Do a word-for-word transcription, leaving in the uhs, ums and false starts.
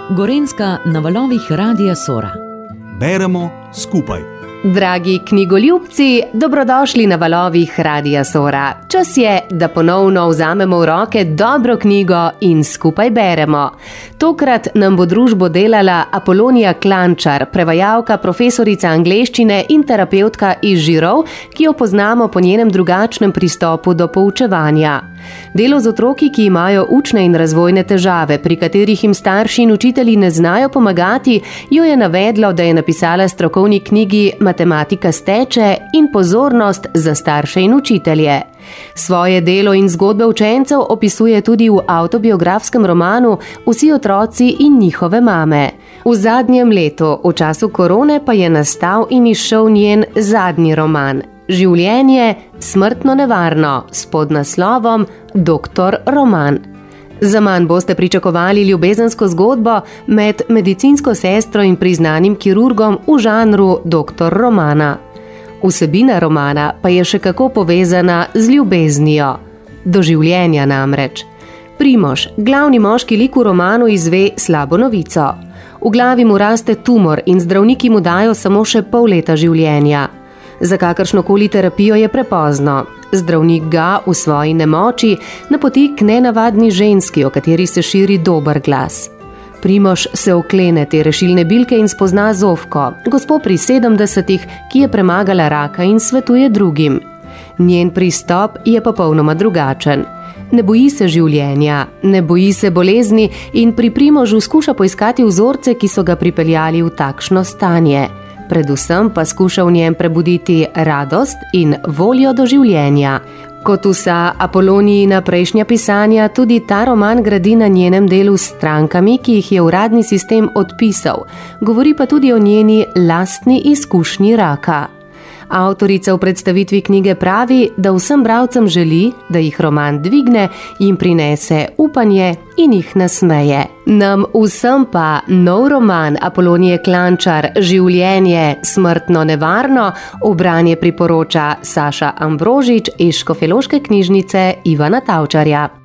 Gorenjska na valovih Radia Sora. Beremo skupaj. Dragi knjigoljubci, dobrodošli na valovih Radia Sora. Čas je, da ponovno vzamemo v roke dobro knjigo in skupaj beremo. Tokrat nam bo družbo delala Apolonija Klančar, prevajalka, profesorica angleščine in terapevtka iz Žirov, ki jo poznamo po njenem drugačnem pristopu do poučevanja. Delo z otroki, ki imajo učne in razvojne težave, pri katerih jim starši in učitelji ne znajo pomagati, jo je navedlo, da je napisala strokovni knjigi Matematika steče in pozornost za starše in učitelje. Svoje delo in zgodbe učencev opisuje tudi v avtobiografskem romanu Vsi otroci in njihove mame. V zadnjem letu, v času korone, pa je nastal in izšel njen zadnji roman Življenje smrtno nevarno s podnaslovom Doktor Roman. Zaman boste pričakovali ljubezensko zgodbo med medicinsko sestro in priznanim kirurgom v žanru Doktor Romana. Vsebina romana pa je še kako povezana z ljubeznijo. Do življenja namreč. Primož, glavni moški lik v romanu, izve slabo novico. V glavi mu raste tumor in zdravniki mu dajo samo še pol leta življenja. Za kakršnokoli terapijo je prepozno. Zdravnik ga v svoji nemoči napoti k nenavadni ženski, o kateri se širi dober glas. Primož se oklene te rešilne bilke in spozna Zofko, gospo pri sedemdesetih, ki je premagala raka in svetuje drugim. Njen pristop je popolnoma drugačen. Ne boji se življenja, ne boji se bolezni in pri Primožu skuša poiskati vzorce, ki so ga pripeljali v takšno stanje. Predvsem pa skuša v njem prebuditi radost in voljo do življenja. Kot vsa Apolonijina prejšnja pisanja, tudi ta roman gradi na njenem delu s strankami, ki jih je uradni sistem odpisal. Govori pa tudi o njeni lastni izkušnji raka. Avtorica v predstavitvi knjige pravi, da vsem bralcem želi, da jih roman dvigne, jim prinese upanje in jih nasmeje. Nam vsem pa nov roman Apolonije Klančar Življenje smrtno nevarno v branje priporoča Saša Ambrožič iz Škofjeloške knjižnice Ivana Tavčarja.